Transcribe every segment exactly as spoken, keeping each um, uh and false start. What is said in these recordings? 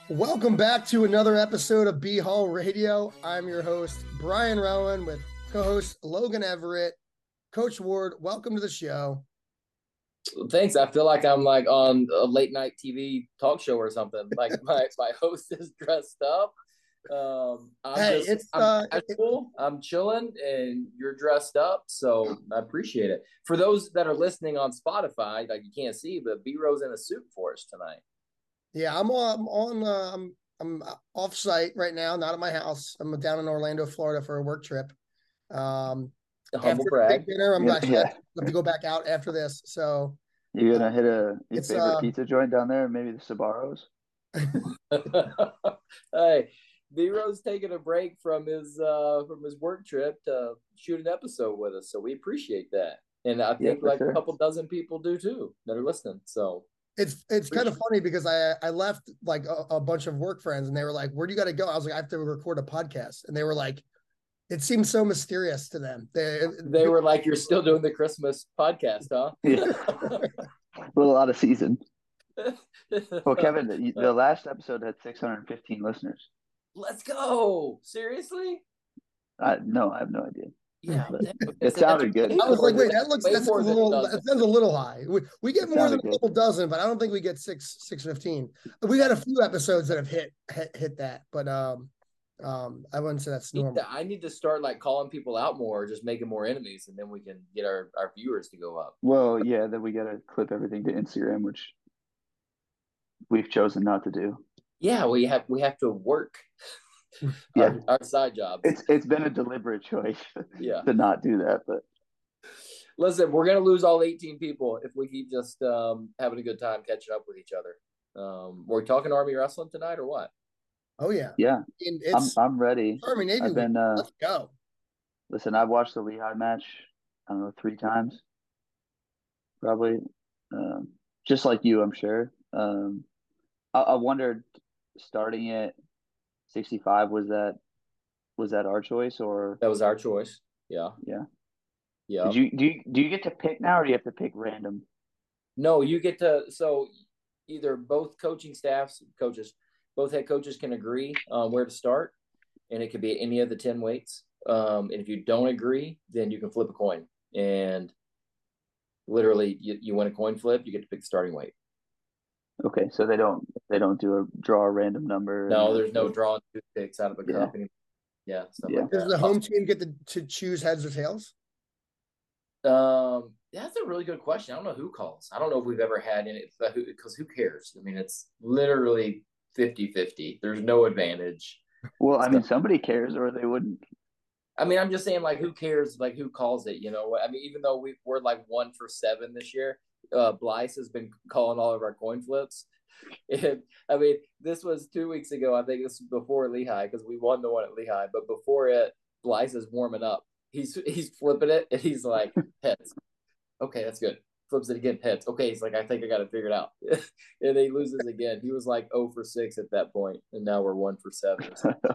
Welcome back to another episode of B Hall Radio. I'm your host, Brian Rowan, with co-host Logan Everett. Coach Ward, welcome to the show. Thanks. I feel like I'm like on a late night T V talk show or something. Like my, my host is dressed up. Um, I'm Hey, just it's I'm uh, casual. I'm chilling, and you're dressed up, so I appreciate it. For those that are listening on Spotify, like you can't see, but B Rose in a suit for us tonight. yeah, I'm on, I'm on, uh, I'm I'm off site right now, not at my house. I'm down in Orlando, Florida for a work trip. Um, The humble after the big brag. dinner, I'm Yeah, actually I yeah. have to go back out after this. So You're uh, gonna hit a your it's favorite uh, pizza joint down there, maybe the Sabaros. Hey, B Rose taking a break from his uh from his work trip to shoot an episode with us, so we appreciate that. And I Yeah, think for like a sure. couple dozen people do too that are listening. So it's it's kind of appreciate funny because I I left like a, a bunch of work friends and they were like, "Where do you got to go?" I was like, "I have to record a podcast," and they were like, it seemed so mysterious to them. They, they were like, "You're still doing the Christmas podcast, huh?" Yeah, a little out of season. Well, Kevin, the, the last episode had six hundred fifteen listeners. Let's go. Seriously? I no, I have no idea. Yeah, But that, it sounded good. I was more like, wait, than that looks way that sounds more a than a little dozen. that sounds a little high. We, we get It more than sounded a good. couple dozen, but I don't think we get six six fifteen. We've had a few episodes that have hit hit, hit that, but um um I wouldn't say that's normal. I need to start like calling people out more, just making more enemies, and then we can get our, our viewers to go up. Well, yeah, then we gotta clip everything to Instagram, which we've chosen not to do. Yeah, we have we have to work Yeah, our, our side jobs. it's it's been a deliberate choice Yeah. to not do that, but Listen, we're gonna lose all eighteen people if we keep just um, having a good time catching up with each other. Um, we're we talking Army wrestling tonight or what? Oh yeah, yeah, and I'm it's I'm ready. Army Navy I've week. been uh Let's go. listen, I've watched the Lehigh match, I don't know, three times, probably. Um, just like you, I'm sure. Um, I, I wondered, starting at sixty-five, was that was that our choice or That was our choice. Yeah, yeah? yeah. Did you do you do you get to pick now, or do you have to pick random? No, you get to so either both coaching staffs, coaches, both head coaches can agree on where to start, and it could be any of the ten weights. Um, and if you don't agree, then you can flip a coin, and literally, you, you win a coin flip, you get to pick the starting weight. Okay, so they don't they don't do a draw a random number and No, have there's no to, drawing toothpicks out of a yeah, cup. Any, yeah, stuff yeah. like Does that. the home team get to, to choose heads or tails? Um, that's a really good question. I don't know who calls. I don't know if we've ever had any, because who cares? I mean, it's literally fifty-fifty. There's no advantage. Well, I So, mean, somebody cares, or they wouldn't. I mean, I'm just saying, like, who cares? Like, who calls it? You know, I mean, even though we, we're like one for seven this year, uh, Blyce has been calling all of our coin flips. And I mean, this was two weeks ago. I think this was before Lehigh because we won the one at Lehigh. But before it, Blyce is warming up. He's he's flipping it, and he's like, heads. Okay, that's good. Flips it again, heads. Okay, he's like, I think I got it figured out. And he loses again. He was like zero for six at that point, and now we're one for seven.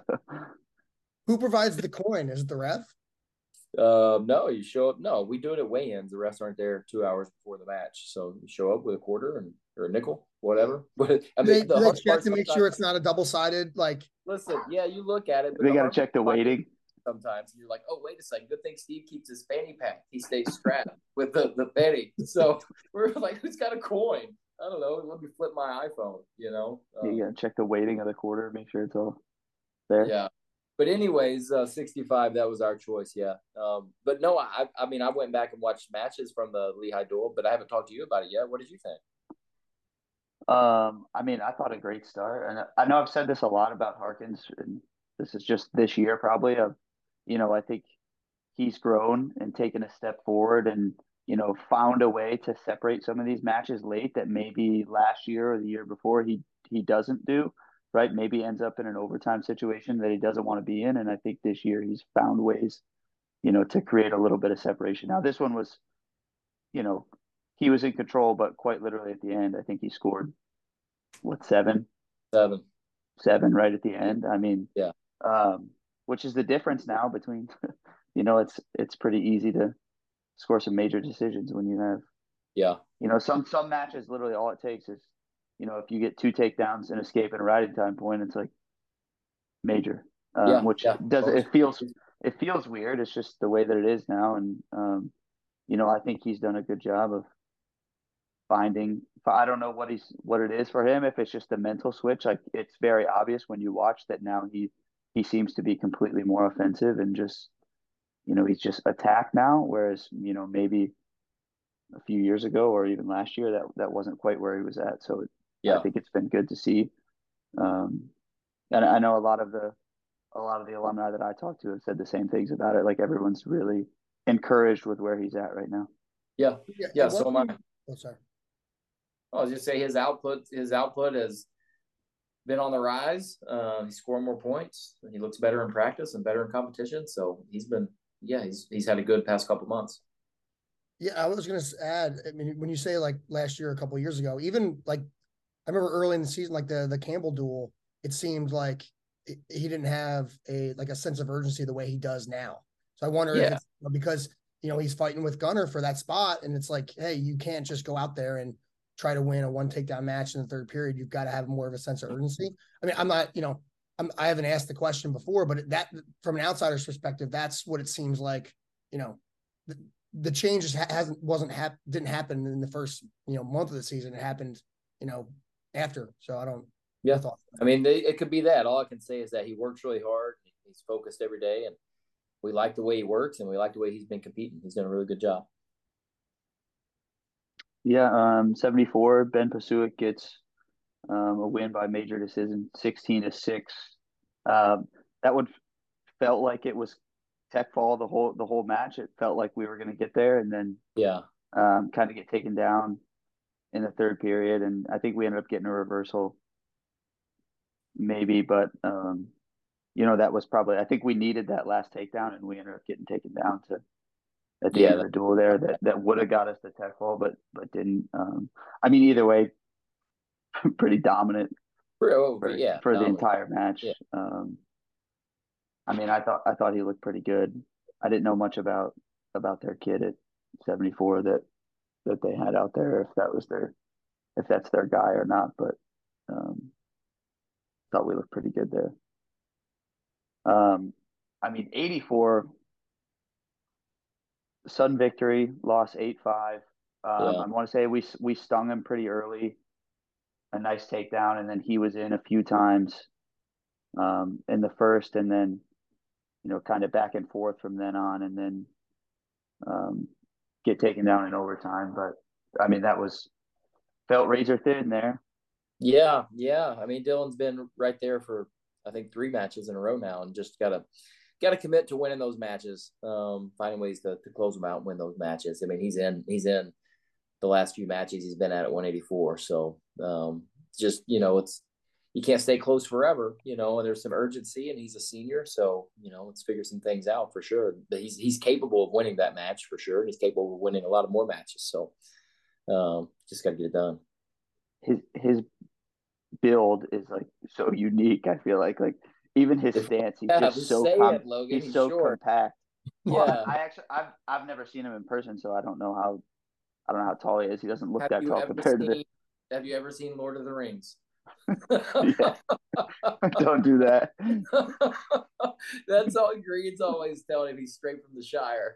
Who provides the coin? Is it the ref? Um, no, you show up. No, we do it at weigh-ins. The refs aren't there two hours before the match, so you show up with a quarter and or a nickel, whatever. But I Do mean, they, the do they hard check part to make sometimes. sure it's not a double sided? Like, Listen, yeah, you look at it, but They the got to hard check the part weighting. sometimes you're like, oh, wait a second. Good thing Steve keeps his fanny pack. He stays strapped with the the fanny. So we're like, who's got a coin? I don't know. Let me flip my iPhone. You know. Um, You got to check the weighting of the quarter, make sure it's all there. Yeah. But anyways, uh, sixty-five, that was our choice, yeah. Um, but no, I I mean, I went back and watched matches from the Lehigh duel, but I haven't talked to you about it yet. What did you think? Um, I mean, I thought a great start, and I know I've said this a lot about Harkins, and this is just this year probably. Of, you know, I think he's grown and taken a step forward, and you know, found a way to separate some of these matches late that maybe last year or the year before he he doesn't do. Right? Maybe ends up in an overtime situation that he doesn't want to be in, and I think this year he's found ways, you know, to create a little bit of separation. Now, this one was, you know, he was in control, but quite literally at the end, I think he scored what seven, Seven. seven right at the end. I mean, Yeah. um, which is the difference now between, you know, it's it's pretty easy to score some major decisions when you have, Yeah. you know, some some matches literally all it takes is you know, if you get two takedowns, an escape, and a riding time point, it's like major. Um, Yeah, which yeah. does it feels it feels weird. It's just the way that it is now, and um, you know, I think he's done a good job of finding. I don't know what he's what it is for him. If it's just a mental switch, like it's very obvious when you watch that now he he seems to be completely more offensive and just, you know, he's just attacked now. Whereas, you know, maybe a few years ago or even last year that that wasn't quite where he was at. So it, I Yeah. think it's been good to see. Um, and I know a lot of the a lot of the alumni that I talked to have said the same things about it. Like everyone's really encouraged with where he's at right now. Yeah. Yeah. Yeah. And So what am we- I. oh, sorry. I'll just say his output, his output has been on the rise. Uh, he's scoring more points. He looks better in practice and better in competition. So he's been, yeah, he's he's had a good past couple months. Yeah, I was gonna add. I mean, when you say like last year, a couple of years ago, even like I remember early in the season, like the the Campbell duel, it seemed like it, he didn't have a like a sense of urgency the way he does now. So I wonder if Yeah. it's because you know he's fighting with Gunnar for that spot, and it's like, hey, you can't just go out there and try to win a one takedown match in the third period. You've got to have more of a sense of urgency. I mean, I'm not, you know, I'm I haven't asked the question before, but that from an outsider's perspective, that's what it seems like. You know, the, the change hasn't wasn't hap- didn't happen in the first you know month of the season. It happened, you know, after. So I don't. Yeah. I mean, they, it could be that. All I can say is that he works really hard. He's focused every day, and we like the way he works, and we like the way he's been competing. He's done a really good job. Yeah, um, seventy-four. Ben Pasuik gets um, a win by major decision, sixteen to six. Um, that one felt like it was tech fall the whole the whole match. It felt like we were going to get there, and then yeah, um, kind of get taken down in the third period. And I think we ended up getting a reversal, maybe, but um, you know, that was probably. I think we needed that last takedown, and we ended up getting taken down to at the yeah, end of the duel there. That that would have got us the tech fall, but but didn't. Um, I mean, either way, pretty dominant for, for, yeah, for the dominant. entire match. Yeah. Um, I mean, I thought I thought he looked pretty good. I didn't know much about about their kid at seventy-four that that they had out there, if that was their if that's their guy or not, but um, thought we looked pretty good there. Um, I mean, eighty-four Sun victory, lost eight five. Um, Yeah. I want to say we we stung him pretty early, a nice takedown, and then he was in a few times um, in the first, and then you know, kind of back and forth from then on, and then um, get taken down in overtime. But I mean, that was felt razor thin there. Yeah, yeah. I mean, Dylan's been right there for I think three matches in a row now, and just gotta gotta commit to winning those matches, um, finding ways to, to close them out and win those matches. I mean, he's in he's in the last few matches he's been at at one eighty-four. So um, just you know, it's you can't stay close forever, you know, and there's some urgency, and he's a senior, so you know, let's figure some things out for sure. But he's he's capable of winning that match for sure, and he's capable of winning a lot of more matches. So um, just got to get it done. His his build is like so unique. I feel like like even his stance, he's Yeah, just so say com- it, Logan. he's, He's so short. compact. Well, Yeah. I, I actually I've I've never seen him in person, so I don't know how I don't know how tall he is. He doesn't look Have that you tall ever compared seen, to the. Have you ever seen Lord of the Rings? Yeah, don't do that. That's all Green's always telling him. He's straight from the Shire.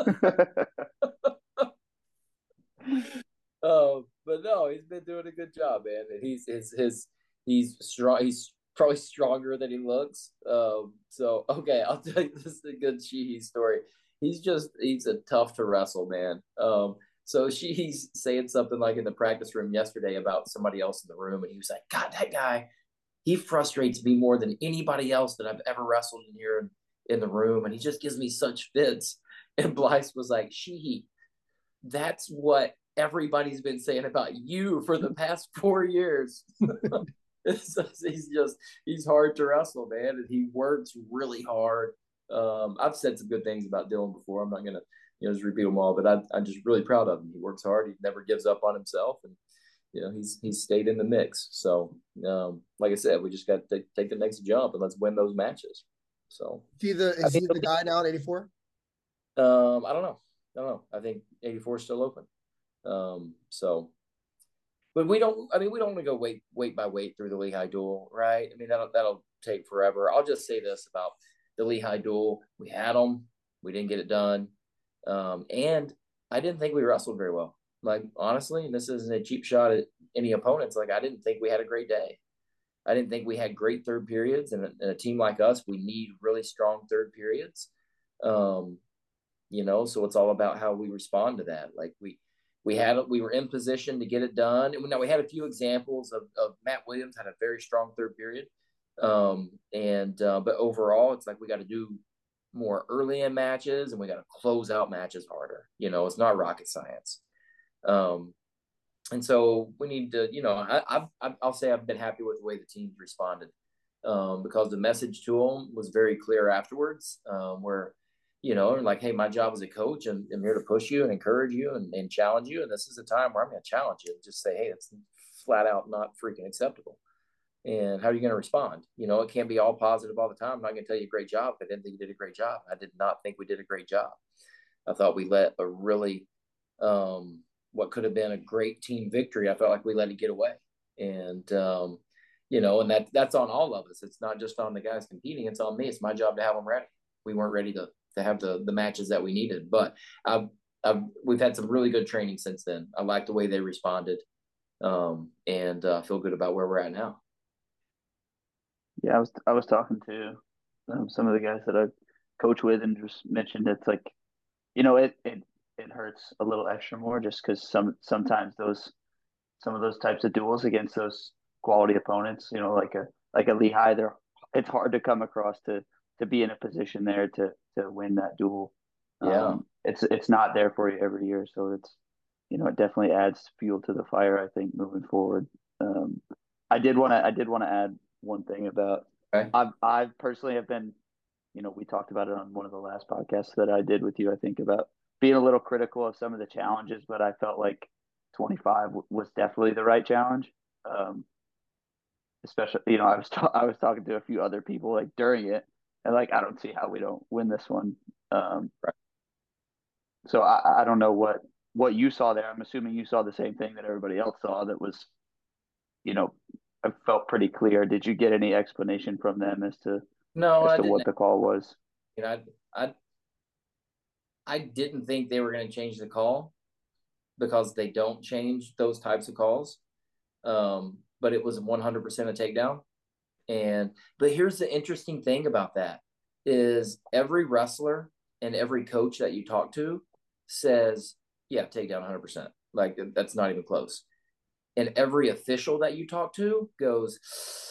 Oh, but no, he's been doing a good job, man. And he's his his he's strong. He's probably stronger than he looks. Um, so okay, I'll tell you this is a good Sheehy story. He's just he's a tough to wrestle, man. Um, so Sheehy's saying something like in the practice room yesterday about somebody else in the room, and he was like, "God, that guy, he frustrates me more than anybody else that I've ever wrestled in here in, in the room, and he just gives me such fits." And Blythe was like, "Sheehy, that's what everybody's been saying about you for the past four years." He's just he's hard to wrestle, man, and he works really hard. Um, I've said some good things about Dylan before. I'm not gonna you know just repeat them all, but I, I'm just really proud of him. He works hard. He never gives up on himself, and you know he's he's stayed in the mix. So um, like I said, we just got to take, take the next jump and let's win those matches. So is he the is he the guy now at eighty-four? Um, I don't know. I don't know. I think eighty-four is still open. Um, so but we don't. I mean, we don't want to go weight weight by weight through the Lehigh duel, right? I mean, that'll that'll take forever. I'll just say this about the Lehigh duel: we had them, we didn't get it done, um, and I didn't think we wrestled very well. Like honestly, and this isn't a cheap shot at any opponents. Like I didn't think we had a great day. I didn't think we had great third periods, and a, and a team like us, we need really strong third periods. Um, you know, so it's all about how we respond to that. Like we, we had, we were in position to get it done. And now we had a few examples of, of Matt Williams had a very strong third period. Um, and, uh, but overall it's like, we got to do more early in matches and we got to close out matches harder. You know, it's not rocket science. Um, and so we need to, you know, I, I, I'll say I've been happy with the way the teams responded, um, because the message to them was very clear afterwards, um, where, you know, like, hey, my job as a coach, and I'm here to push you and encourage you and, and challenge you. And this is a time where I'm going to challenge you and just say, hey, it's flat out not freaking acceptable. And how are you going to respond? You know, it can't be all positive all the time. I'm not going to tell you great job. I didn't think you did a great job. I did not think we did a great job. I thought we let a really, um, what could have been a great team victory. I felt like we let it get away. And, um, you know, and that that's on all of us. It's not just on the guys competing. It's on me. It's my job to have them ready. We weren't ready to to have the the matches that we needed. But I've, I've we've had some really good training since then. I like the way they responded, um, and uh, feel good about where we're at now. Yeah, I was I was talking to um, some of the guys that I coach with, and just mentioned it's like, you know, it it it hurts a little extra more just because some sometimes those some of those types of duels against those quality opponents, you know, like a like a Lehigh, they're it's hard to come across to to be in a position there to to win that duel. Yeah, um, it's it's not there for you every year, so it's, you know, it definitely adds fuel to the fire, I think, moving forward. Um, I did want to I did want to add one thing about okay. I've I personally have been, you know, we talked about it on one of the last podcasts that I did with you, I think, about being a little critical of some of the challenges, but I felt like twenty-five w- was definitely the right challenge. Um, especially, you know, I was ta- I was talking to a few other people like during it, and like I don't see how we don't win this one. Um, Right. so I, I don't know what what you saw there. I'm assuming you saw the same thing that everybody else saw. That was, you know, I felt pretty clear. Did you get any explanation from them as to No, as I to didn't. what the call was? You know, I I, I didn't think they were going to change the call because they don't change those types of calls. Um, but it was one hundred percent a takedown. And but here's the interesting thing about that is every wrestler and every coach that you talk to says, yeah, take down one hundred percent. Like that's not even close. And every official that you talk to goes,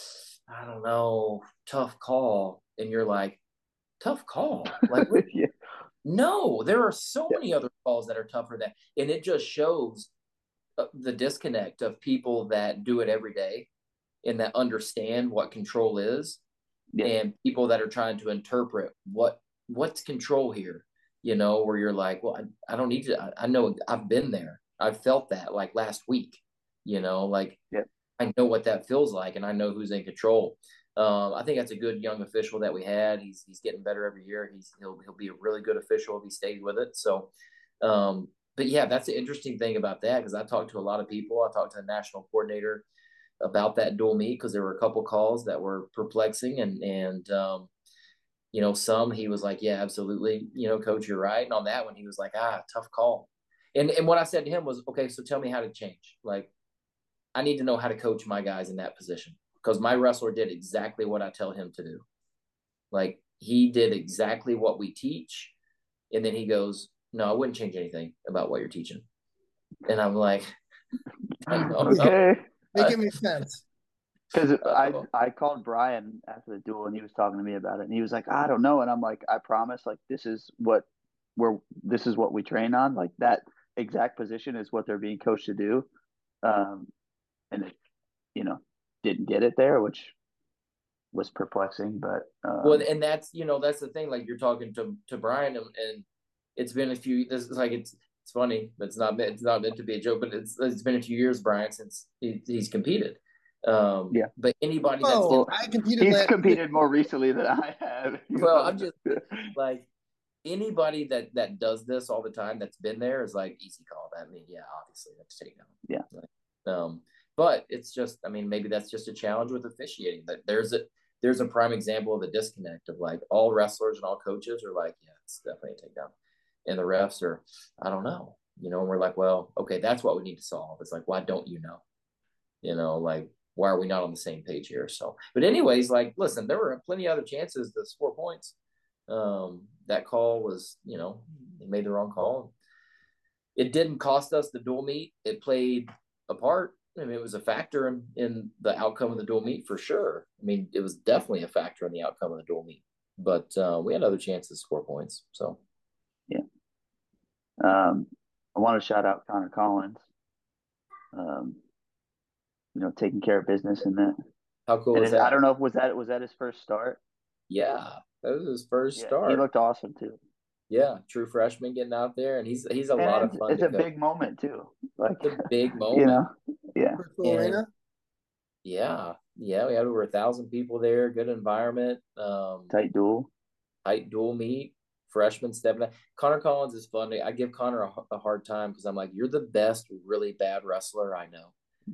I don't know, tough call. And you're like, tough call? Like, Yeah. no, there are so Yeah. many other calls that are tougher than, and it just shows the disconnect of people that do it every day and that understand what control is, Yeah. and people that are trying to interpret what what's control here, you know, where you're like, well, I, I don't need to, I, I know I've been there. I've felt that like last week, you know, like Yeah. I know what that feels like and I know who's in control. Um, I think that's a good young official that we had. He's he's getting better every year. He's he'll he'll be a really good official if he stays with it. So, um, but yeah, that's the interesting thing about that because I talked to a lot of people. I talked to the national coordinator about that dual meet because there were a couple calls that were perplexing and and um, you know, some he was like, yeah, absolutely, you know, coach, you're right. And on that one, he was like, ah, tough call. And and what I said to him was, okay, so tell me how to change. Like, I need to know how to coach my guys in that position because my wrestler did exactly what I tell him to do. Like he did exactly what we teach. And then he goes, no, I wouldn't change anything about what you're teaching. And I'm like, I know. Okay. Making me sense. Because I I called Brian after the duel and he was talking to me about it and he was like, I don't know. And I'm like, I promise, like this is what we're this is what we train on. Like that exact position is what they're being coached to do. Um, and it, you know, didn't get it there, which was perplexing. But um, well, and that's, you know, that's the thing. Like you're talking to to Brian, and, and it's been a few. This is like it's it's funny, but it's not it's not meant to be a joke. But it's it's been a few years, Brian, since he, he's competed. Um, yeah. But anybody that's Oh, in, I competed. He's last competed more recently than I have. well, I'm just like anybody that that does this all the time that's been there is like easy call. That I mean, yeah, obviously that's takedown. Yeah. Like, um, But it's just, I mean, maybe that's just a challenge with officiating. That there's a there's a prime example of a disconnect of like all wrestlers and all coaches are like, yeah, it's definitely a takedown, and the refs are, I don't know, you know. And we're like, well, okay, that's what we need to solve. It's like, why don't you know? You know, like why are we not on the same page here? So, but anyways, like, listen, there were plenty of other chances to score points. Um, that call was, you know, they made the wrong call. It didn't cost us the dual meet. It played a part. I mean, it was a factor in, in the outcome of the dual meet for sure. I mean, it was definitely a factor in the outcome of the dual meet. But uh, we had other chances to score points. So, yeah. Um, I want to shout out Connor Collins. Um, you know, taking care of business in that. How cool and is it, I that? don't know if was that was that his first start. Yeah, that was his first Yeah, start. he looked awesome too. Yeah, true freshman getting out there, and he's he's a and lot it's, of fun. It's to a coach. big moment too. Like it's a big moment. You know, yeah. Arena. Yeah, yeah, we had over a thousand people there. Good environment. Um, tight duel. Tight dual meet. Freshman stepping up. Connor Collins is fun. I give Connor a, a hard time because I'm like, you're the best really bad wrestler I know.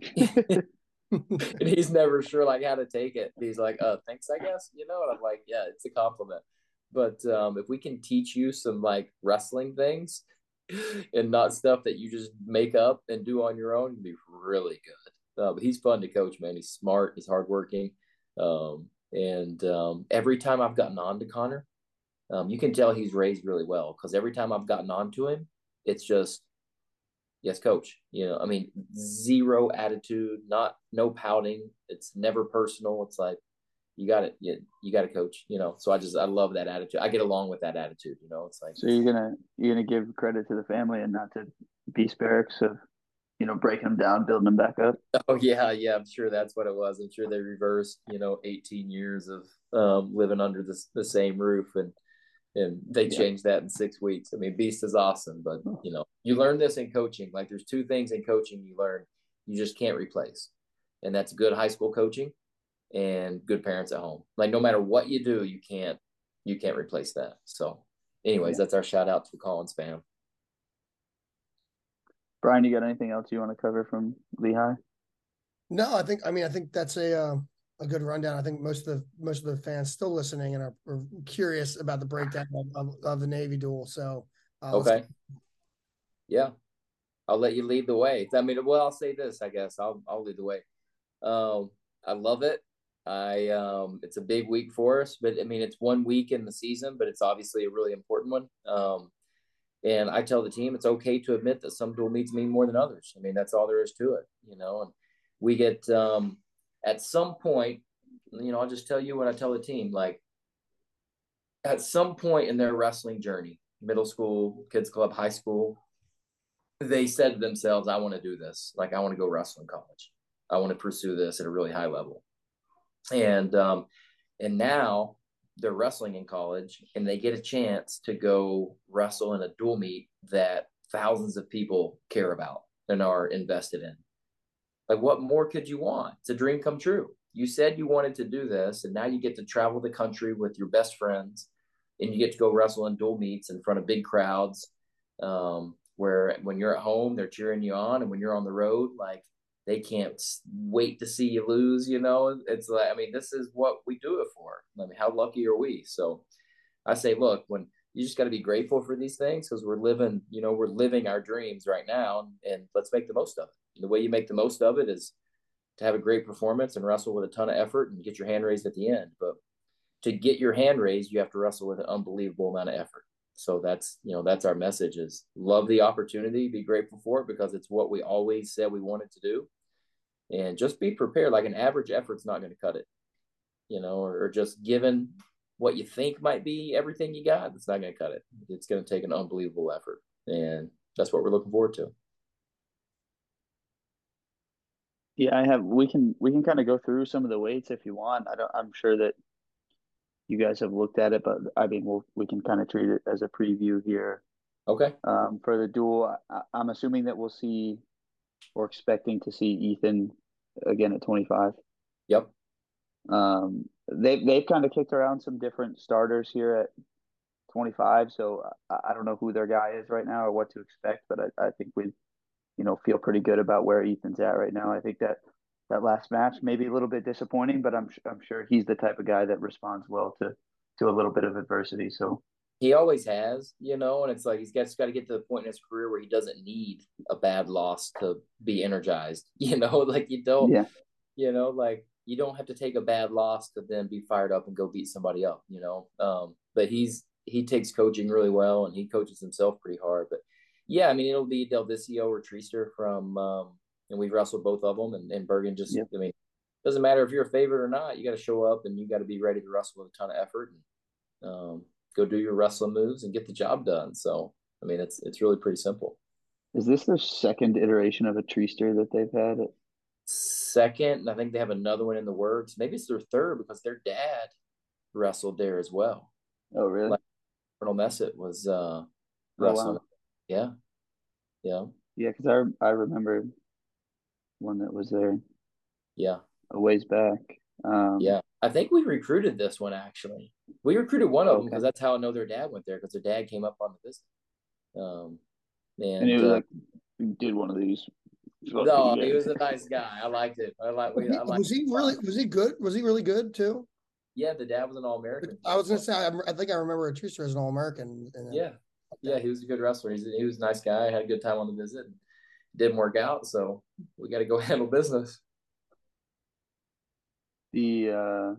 And he's never sure like how to take it. He's like, uh, thanks, I guess, you know. And I'm like, yeah, it's a compliment. But um, if we can teach you some like wrestling things and not stuff that you just make up and do on your own, it'd be really good. Uh, but he's fun to coach, man. He's smart. He's hardworking. Um, and um, every time I've gotten on to Connor, um, you can tell he's raised really well because every time I've gotten on to him, it's just, yes, coach. You know, I mean, zero attitude, not no pouting. It's never personal. It's like, you got it. You, you got to coach, you know. So I just, I love that attitude. I get along with that attitude, you know. It's like, so you're gonna you're gonna give credit to the family and not to Beast Barracks of, you know, breaking them down, building them back up. oh yeah, yeah. I'm sure that's what it was. I'm sure they reversed, you know, eighteen years of um, living under the the same roof, and and they Yeah. changed that in six weeks. I mean, Beast is awesome, but you know, you learn this in coaching. Like, there's two things in coaching you learn you just can't replace, and that's good high school coaching and good parents at home. Like, no matter what you do, you can't you can't replace that. So, anyways, Yeah. that's our shout out to the Collins fam. Brian, you got anything else you want to cover from Lehigh? No, I think I mean I think that's a uh, a good rundown. I think most of the most of the fans still listening and are, are curious about the breakdown of, of, of the Navy duel. So uh, okay, yeah, I'll let you lead the way. I mean, well, I'll say this. I guess I'll I'll lead the way. Um, I love it. I um, it's a big week for us, but I mean, it's one week in the season, but it's obviously a really important one. Um, and I tell the team it's okay to admit that some dual meets mean more than others. I mean, that's all there is to it, you know. And we get um, at some point, you know, I'll just tell you what I tell the team. Like, at some point in their wrestling journey, middle school, kids club, high school, they said to themselves, I want to do this. Like, I want to go wrestle in college. I want to pursue this at a really high level. And um, and now they're wrestling in college and they get a chance to go wrestle in a dual meet that thousands of people care about and are invested in. Like, what more could you want? It's a dream come true. You said you wanted to do this, and now you get to travel the country with your best friends, and you get to go wrestle in dual meets in front of big crowds. Um, where when you're at home, they're cheering you on, and when you're on the road, like, they can't wait to see you lose. You know, it's like, I mean, this is what we do it for. I mean, how lucky are we? So I say, look, when you just got to be grateful for these things because we're living, you know, we're living our dreams right now, and let's make the most of it. And the way you make the most of it is to have a great performance and wrestle with a ton of effort and get your hand raised at the end. But to get your hand raised, you have to wrestle with an unbelievable amount of effort. So that's, you know, that's our message is love the opportunity, be grateful for it because it's what we always said we wanted to do. And just be prepared. Like, an average effort's not going to cut it, you know, or, or just given what you think might be everything you got, it's not going to cut it. It's going to take an unbelievable effort. And that's what we're looking forward to. Yeah, I have. We can we can kind of go through some of the weights if you want. I don't. I'm sure that you guys have looked at it, but I mean, we'll we can kind of treat it as a preview here. Okay. Um, for the duel, I, I'm assuming that we'll see, or expecting to see Ethan again at twenty-five. Yep. Um, they they've kind of kicked around some different starters here at twenty-five, so I, I don't know who their guy is right now or what to expect, but I, I think we, you know, feel pretty good about where Ethan's at right now. I think that that last match. Maybe a little bit disappointing, but I'm I'm sure he's the type of guy that responds well to to a little bit of adversity. So he always has, you know, and it's like he's got, got to get to the point in his career where he doesn't need a bad loss to be energized. You know, like you don't, yeah, you know, like you don't have to take a bad loss to then be fired up and go beat somebody up, you know. Um, but he's he takes coaching really well, and he coaches himself pretty hard. But yeah, I mean, it'll be Del Vicio or Treaster from, um, and we've wrestled both of them, and, and Bergen just, yep. I mean, doesn't matter if you're a favorite or not. You got to show up, and you got to be ready to wrestle with a ton of effort, and um, go do your wrestling moves and get the job done. So, I mean, it's it's really pretty simple. Is this their second iteration of a Treaster that they've had? Second, I think they have another one in the works. Maybe it's their third because their dad wrestled there as well. Oh, really? Like Colonel Messett was uh, wrestling. Oh, wow. Yeah, yeah, yeah. Because I I remember one that was there. Yeah, a ways back. Um, yeah. I think we recruited this one actually. We recruited one of okay. them because that's how I know their dad went there because their dad came up on the visit. Um, and, and it was uh, like did one of these. No, he was a nice guy. I liked it. I like. I liked was he really? Was he good? Was he really good too? Yeah, the dad was an All American. I was gonna say. I, I think I remember a Treaster as an All American. Yeah, yeah, he was a good wrestler. He's he was a nice guy. Had a good time on the visit. Didn't work out, so we got to go handle business. The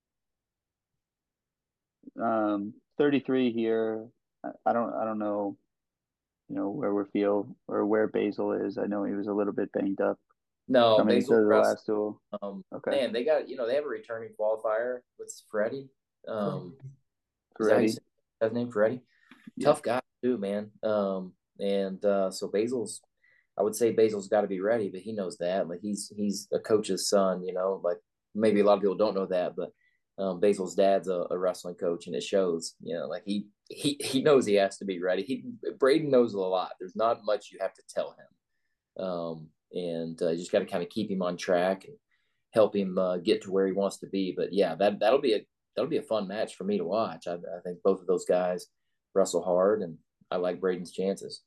uh, um, thirty-three here. I don't. I don't know. You know where we feel or where Basil is. I know he was a little bit banged up. No, coming Basil into the last duel. Um, okay. Man, they got you know they have a returning qualifier with Freddie. Um, Freddie, is that his name? Freddie. Yeah. Tough guy too, man. Um, and uh, so Basil's. I would say Basil's got to be ready, but he knows that. Like he's he's a coach's son, you know. Like maybe a lot of people don't know that, but um, Basil's dad's a, a wrestling coach, and it shows. You know, like he he he knows he has to be ready. He Braden knows a lot. There's not much you have to tell him, um, and uh, you just got to kind of keep him on track and help him uh, get to where he wants to be. But yeah, that that'll be a that'll be a fun match for me to watch. I, I think both of those guys wrestle hard, and I like Braden's chances.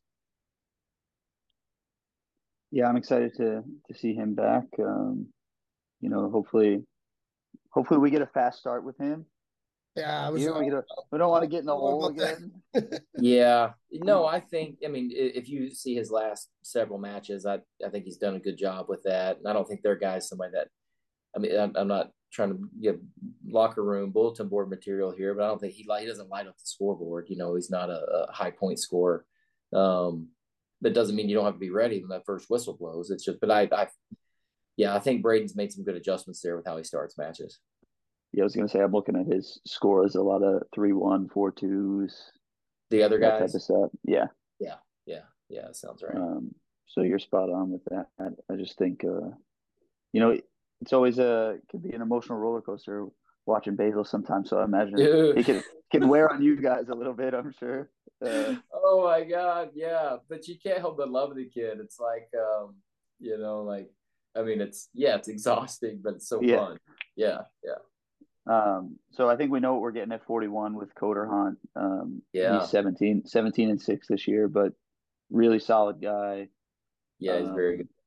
Yeah, I'm excited to to see him back. Um, you know, hopefully, hopefully we get a fast start with him. Yeah, I was. You know, we, a, we don't want to get in the hole again. Yeah, no, I think. I mean, if you see his last several matches, I I think he's done a good job with that. And I don't think their guy's somebody that. I mean, I'm, I'm not trying to give locker room bulletin board material here, but I don't think he he doesn't light up the scoreboard. You know, he's not a, a high point scorer. Um, that doesn't mean you don't have to be ready when that first whistle blows. It's just, but I, I, yeah, I think Braden's made some good adjustments there with how he starts matches. Yeah, I was gonna say I'm looking at his scores, a lot of three one, four twos. The other that guys, type of stuff. Yeah, yeah, yeah, yeah. Sounds right. Um, so you're spot on with that. I, I just think, uh, you know, it's always a it can be an emotional roller coaster watching Basil sometimes. So I imagine Dude. it can can wear on you guys a little bit. I'm sure. Uh, oh my God, yeah, but you can't help but love the kid. It's like, um, you know, like I mean, it's yeah, it's exhausting, but it's so yeah. fun. Yeah, yeah. Um, so I think we know what we're getting at forty-one with Coder Hunt. Um, yeah, he's seventeen, seventeen and six this year, but really solid guy. Yeah, he's um, very good.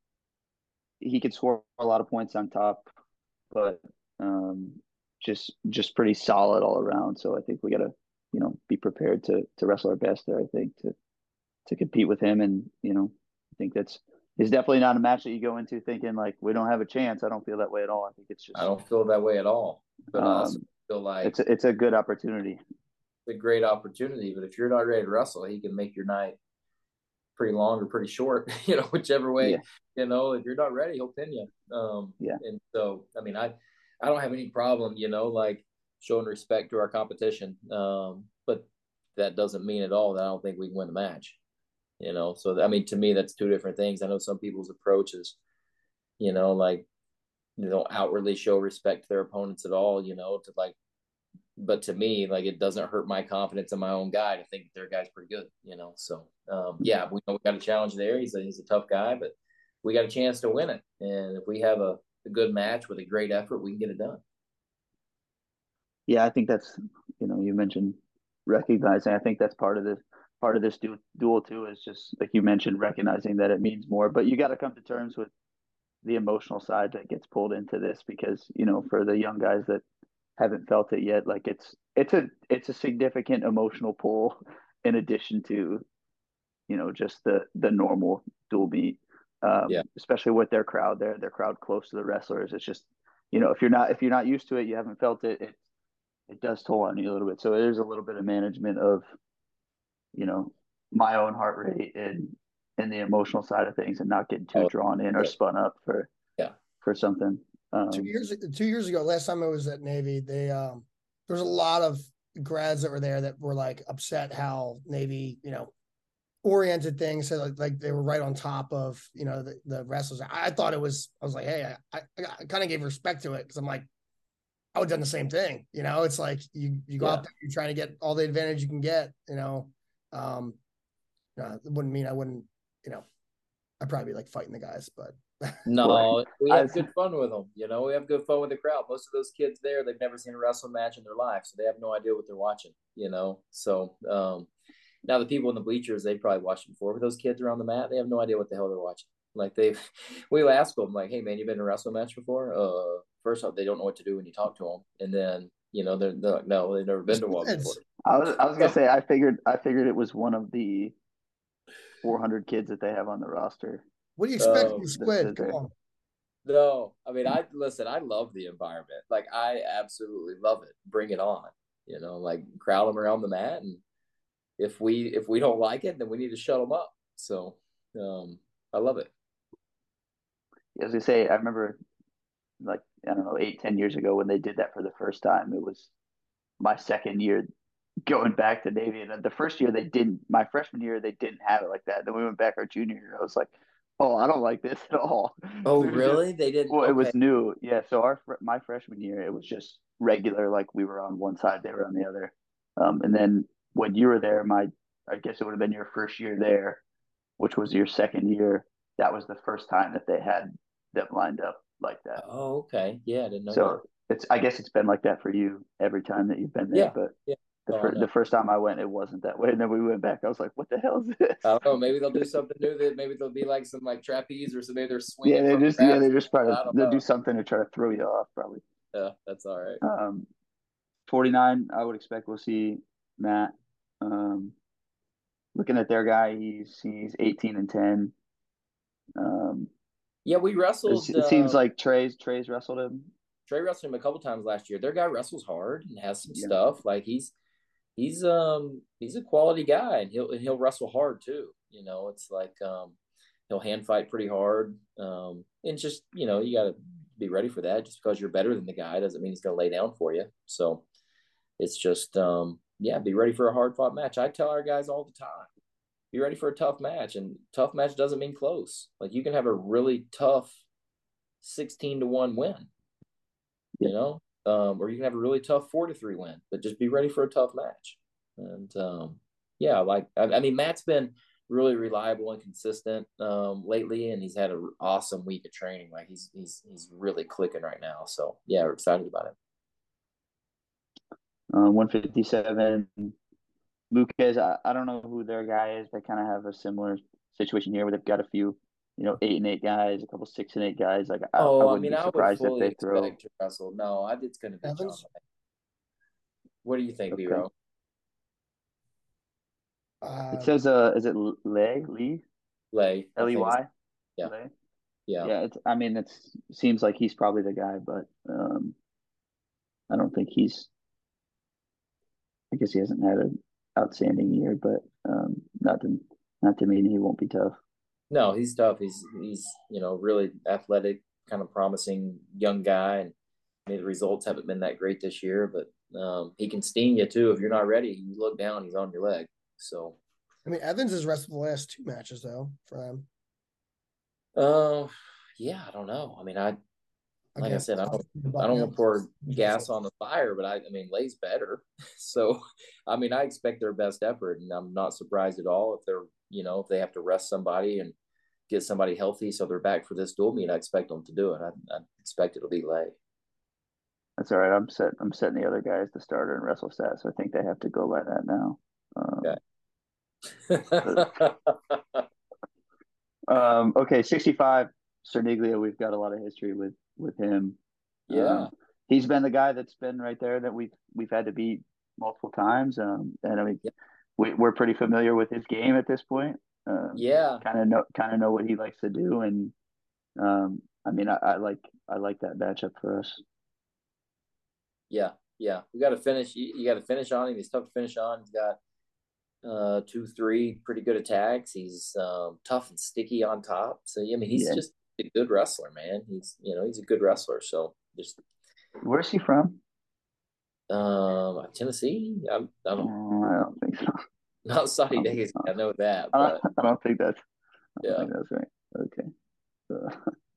He could score a lot of points on top, but um, just just pretty solid all around. So I think we got to, you know, be prepared to to wrestle our best there. I think to to compete with him, and you know, I think that's it's definitely not a match that you go into thinking like we don't have a chance. I don't feel that way at all. I think it's just I don't feel that way at all. But um, I also feel like it's a, it's a good opportunity. It's a great opportunity, but if you're not ready to wrestle, he can make your night pretty long or pretty short, you know, whichever way, yeah. you know, if you're not ready, he'll pin you. Um, yeah. And so, I mean, I, I don't have any problem, you know, like showing respect to our competition. Um, but that doesn't mean at all that I don't think we can win the match, you know? So, I mean, to me, that's two different things. I know some people's approach is, you know, like, they don't outwardly show respect to their opponents at all, you know, to like, but to me, like it doesn't hurt my confidence in my own guy to think that their guy's pretty good, you know? So, um, yeah, we know we got a challenge there. He's a, he's a tough guy, but we got a chance to win it. And if we have a, a good match with a great effort, we can get it done. Yeah, I think that's, you know, you mentioned recognizing, I think that's part of this, part of this du- duel too, is just like you mentioned, recognizing that it means more, but you got to come to terms with, the emotional side that gets pulled into this because, you know, for the young guys that haven't felt it yet, like it's it's a it's a significant emotional pull in addition to, you know, just the the normal dual meet. Um, Yeah. especially with their crowd there, their crowd close to the wrestlers. It's just, you know, if you're not if you're not used to it, you haven't felt it, it it does toll on you a little bit. So there's a little bit of management of, you know, my own heart rate and and the emotional side of things and not getting too Oh, drawn in or yeah. spun up for Yeah. for something. Two Um, years two years ago, last time I was at Navy, they um there was a lot of grads that were there that were like upset how Navy, you know, oriented things. So like, like they were right on top of, you know, the, the wrestlers. I thought it was, I was like, hey, I, I, I kind of gave respect to it because I'm like, I would have done the same thing. You know, it's like you you go Yeah. out there, you're trying to get all the advantage you can get, you know. Um, no, it wouldn't mean I wouldn't, you know, I'd probably be like fighting the guys, but No, we I, have good fun with them. You know, we have good fun with the crowd. Most of those kids there, they've never seen a wrestling match in their life, so they have no idea what they're watching. You know, so um, now the people in the bleachers, they probably watched it before, but those kids around the mat, they have no idea what the hell they're watching. Like they've, we ask them, like, "Hey, man, you been in a wrestling match before?" Uh, first off, they don't know what to do when you talk to them, and then you know they're, they're like, "No, they've never been to one before." I was I was gonna say I figured I figured it was one of the four hundred kids that they have on the roster. what do you expect from Um, the That, squid? that Come they're on. No, I mean, I listen, I love the environment. Like, I absolutely love it. Bring it on. You know, like crowd them around the mat. And if we if we don't like it, then we need to shut them up. So, um, I love it. as I say, I remember like I don't know eight ten years ago when they did that for the first time. It was my second year going back to Navy, and the first year they didn't. My freshman year they didn't have it like that. Then we went back our junior year. I was like, oh, I don't like this at all. Oh, So it was just really? They didn't. well, it Okay. was new, yeah. So our my freshman year it was just regular, like we were on one side, they were on the other. Um, and then when you were there, my I guess it would have been your first year there, which was your second year. That was the first time that they had them lined up like that. Oh, okay. Yeah, I didn't know that. So it's I guess it's been like that for you every time that you've been there, Yeah. but Yeah. the Oh, I first know. the first time I went, it wasn't that way, and then we went back. I was like, "What the hell is this?" I don't know. Maybe they'll do something new. That maybe there'll be like some like trapeze or some maybe they're Yeah, swinging they from just the yeah mat. they just try to I don't they'll do know. something to try to throw you off probably. Yeah, that's all right. Um, forty-nine, I would expect we'll see Matt. Um, looking at their guy, he's he's eighteen and ten. Um, Yeah, we wrestled. it seems Uh, like Trey's Trey's wrestled him. Trey wrestled him a couple times last year. Their guy wrestles hard and has some Yeah, stuff. Like he's he's um he's a quality guy and he'll and he'll wrestle hard too. You know, it's like um he'll hand fight pretty hard. Um and just, you know, you gotta be ready for that. Just because you're better than the guy doesn't mean he's gonna lay down for you. So it's just um yeah, be ready for a hard fought match. I tell our guys all the time, be ready for a tough match. And tough match doesn't mean close. Like you can have a really tough sixteen to one win, yeah. you know, um, or you can have a really tough four to three win, but just be ready for a tough match. And um, yeah, like I, I mean, Matt's been really reliable and consistent um, lately, and he's had an awesome week of training. Like he's he's he's really clicking right now. So yeah, we're excited about it. Uh, one fifty-seven. Lucas, I, I don't know who their guy is. They kind of have a similar situation here where they've got a few, you know, eight and eight guys, a couple six and eight guys. Like I, I Oh, I wouldn't mean, be I would surprised if fully they throw. expect to wrestle. No, I, it's going to be John. Evans. What do you think, Okay. Vero? It Uh, says, uh, is it Lay Lee Lay, I L E think. It's, Y yeah, Lay? yeah. Yeah, it's. I mean, it's seems like he's probably the guy, but um, I don't think he's. I guess he hasn't had an outstanding year, but um, not to not to mean he won't be tough. No, he's tough. He's he's you know really athletic, kind of promising young guy, and I mean, the results haven't been that great this year, but um, he can sting you too if you're not ready. You look down, he's on your leg. So, I mean, Evans has wrestled the last two matches though for them uh, yeah, I don't know. I mean, I like I against said, I don't the I don't want to Buckeyes. pour gas on the fire, but I I mean, Lay's better. So, I mean, I expect their best effort, and I'm not surprised at all if they're you know if they have to rest somebody and get somebody healthy so they're back for this dual meet. I expect them to do it. I, I expect it'll be Lay. That's all right. I'm set. I'm setting the other guy as the starter in wrestle stats, so I think they have to go by that now. Um, Okay. but, um, okay, sixty-five. Cerniglia, we've got a lot of history with with him. Yeah. Um, he's been the guy that's been right there that we've we've had to beat multiple times. Um, and I mean, Yeah. we, we're pretty familiar with his game at this point. Um, Yeah. kind of know kind of know what he likes to do, and um, I mean, I, I like I like that matchup for us. Yeah. Yeah. We got to finish. You, you got to finish on him. He's tough to finish on. He's got uh two, three pretty good attacks. He's um, tough and sticky on top. So I mean, he's Yeah. just a good wrestler, man. He's you know he's a good wrestler. So just Where's he from? um Tennessee. I'm I'm Oh, I don't think so. not I Saudi don't, days. I know that, I don't, but I don't think that's I don't yeah. think that's right. Okay. So,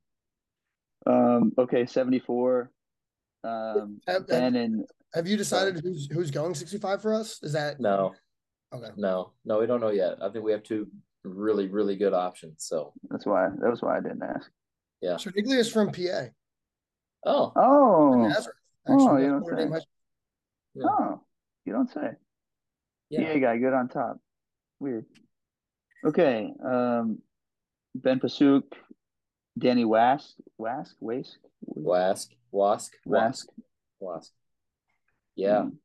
um, okay, seventy-four. Um, Have, have, Ben and have you sorry. decided who's who's going sixty-five for us? Is that No, okay? no, no. We don't know yet. I think we have two really, really good options. So That's why that was why I didn't ask. yeah. Cerniglia is from P A, Oh, from Oh, Nazareth. oh, Actually, you went to don't Notre Dame say. High School. yeah, Oh, you don't say. yeah. P A guy, good on top. Weird. Okay. Um, Ben Pasuk, Danny Wask, Wask, Wask, Wask, Wask, Wask, Wask. Wask. Yeah. Mm.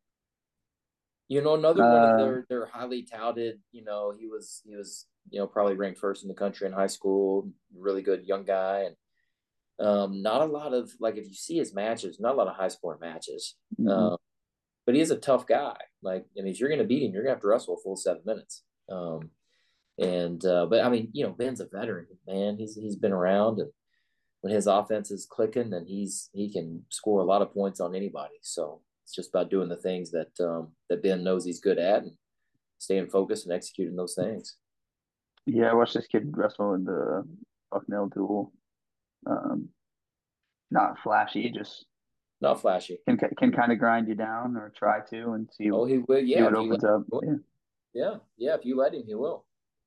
You know, another one of Uh, their their highly touted. You know, he was he was you know probably ranked first in the country in high school. Really good young guy, and um, not a lot of like if you see his matches, not a lot of high scoring matches. mm-mm. Um, but he is a tough guy. Like, I mean, if you're going to beat him, you're going to have to wrestle a full seven minutes. Um, and uh, but I mean, you know, Ben's a veteran, man. He's he's been around, and when his offense is clicking, then he's he can score a lot of points on anybody. So it's just about doing the things that um, that Ben knows he's good at, and staying focused and executing those things. Yeah, I watched this kid wrestle in the Bucknell duel. Um, not flashy, just Not flashy. can can kind of grind you down or try to and see Oh, he will. see Yeah, what if you let opens up. him, Yeah. yeah, yeah. If you let him, he will.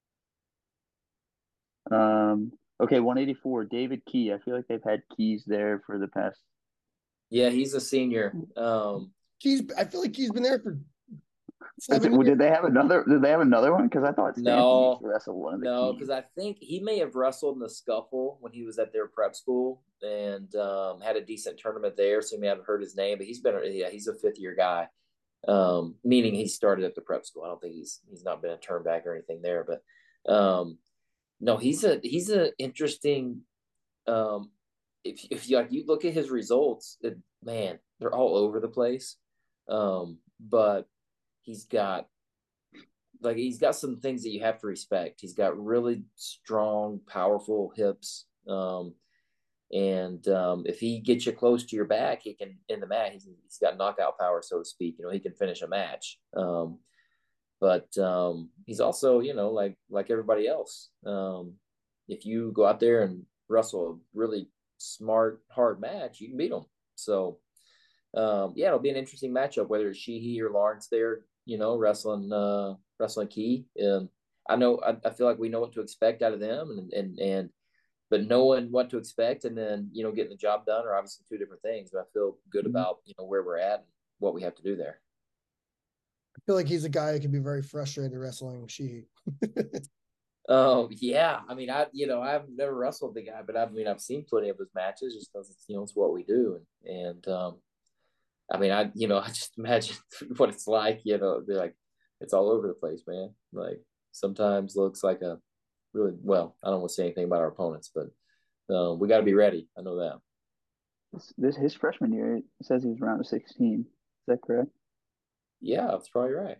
Um, okay, one eighty-four, David Key. I feel like they've had Keys there for the past. Yeah, he's a senior. Um, He's I feel like he's been there for Is it, seven years. did they have another? Did they have another one? Because I thought Stanton used no, to wrestle one of the no, Keys. because I think he may have wrestled in the scuffle when he was at their prep school and um, had a decent tournament there. So he may have heard his name, but he's been yeah, he's a fifth year guy. Um, meaning he started at the prep school. I don't think he's he's not been a turn back or anything there, but um, no, he's a he's an interesting. Um, if if you like, you look at his results, it, man, they're all over the place. Um, but he's got like he's got some things that you have to respect. He's got really strong, powerful hips. Um, and um, if he gets you close to your back, he can in the mat. He's, he's got knockout power, so to speak. You know, he can finish a match. Um, but um, he's also, you know, like like everybody else. Um, if you go out there and wrestle a really smart, hard match, you can beat him. So um, yeah, it'll be an interesting matchup whether it's Sheehy or Lawrence there. You know, wrestling uh, wrestling Key. Um, I know. I, I feel like we know what to expect out of them, and and and but knowing what to expect and then you know getting the job done are obviously two different things. But I feel good Mhm. about you know where we're at and what we have to do there. I feel like he's a guy who can be very frustrated wrestling She. Oh yeah, I mean I you know I've never wrestled the guy, but I mean I've seen plenty of his matches just because it's you know it's what we do and and um, I mean I you know I just imagine what it's like you know they're like it's all over the place, man. Like sometimes looks like a really well I don't want to say anything about our opponents, but um, we got to be ready. I know that. This, this his freshman year, it says he was around a sixteen. Is that correct? Yeah, that's probably right.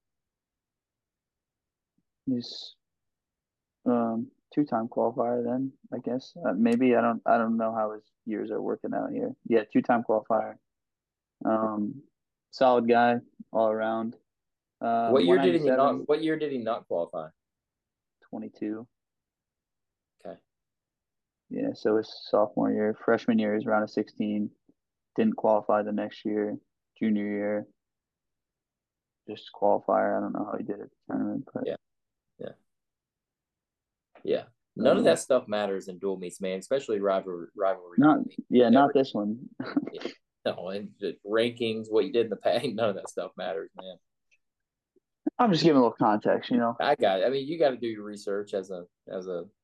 He's um two-time qualifier then, I guess. Uh, maybe I don't I don't know how his years are working out here. Yeah, two-time qualifier. Um, solid guy all around. What Um, year did he not? one ninety-seven, What year did he not qualify? twenty-two. Okay. Yeah, so his sophomore year, freshman year is around a sixteen. Didn't qualify the next year. Junior year, just qualifier. I don't know how he did at the tournament, but Yeah. Yeah. Yeah. None of um, that stuff matters in dual meets, man. Especially rivalry rivalry not dual meets. yeah, Never. not this one. Yeah. No, and the rankings, what you did in the past, none of that stuff matters, man. I'm just giving a little context, you know. I got it. I mean, you got to do your research as a as a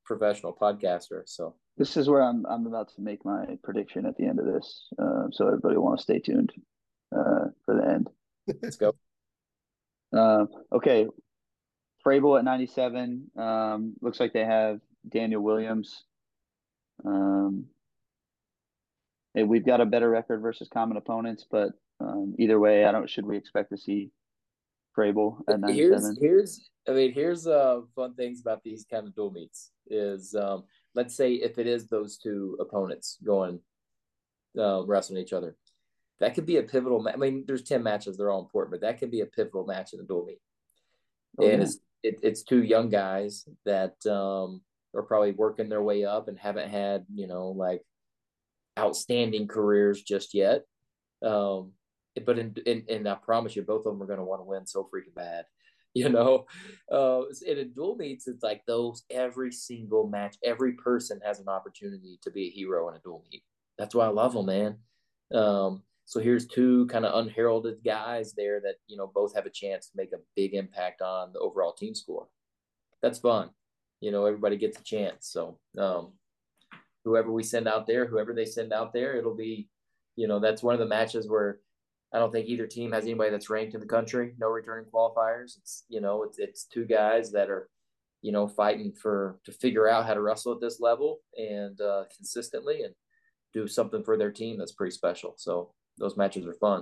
professional podcaster. So this is where I'm I'm about to make my prediction at the end of this. Uh, so everybody want to stay tuned uh, for the end. Let's go. Uh, okay. Vrabel at ninety-seven. Um, looks like they have Daniel Williams. Um, hey, we've got a better record versus common opponents, but um, either way, I don't. Should we expect to see Vrabel at ninety-seven? Here's here's I mean here's uh fun things about these kind of dual meets is um let's say if it is those two opponents going uh, wrestling each other, that could be a pivotal. Ma- I mean, there's ten matches; they're all important, but that could be a pivotal match in the dual meet. Oh, and yeah. it's it, it's two young guys that um are probably working their way up and haven't had you know like outstanding careers just yet. Um, but in, in and I promise you, both of them are going to want to win so freaking bad. You know, uh, in a dual meets, it's like those every single match, every person has an opportunity to be a hero in a dual meet. That's why I love them, man. Um, so here's two kind of unheralded guys there that you know both have a chance to make a big impact on the overall team score. That's fun. You know, everybody gets a chance. So um, whoever we send out there, whoever they send out there, it'll be, you know, that's one of the matches where I don't think either team has anybody that's ranked in the country. No returning qualifiers. It's you know, it's it's two guys that are, you know, fighting for to figure out how to wrestle at this level and uh, consistently and do something for their team that's pretty special. So those matches are fun.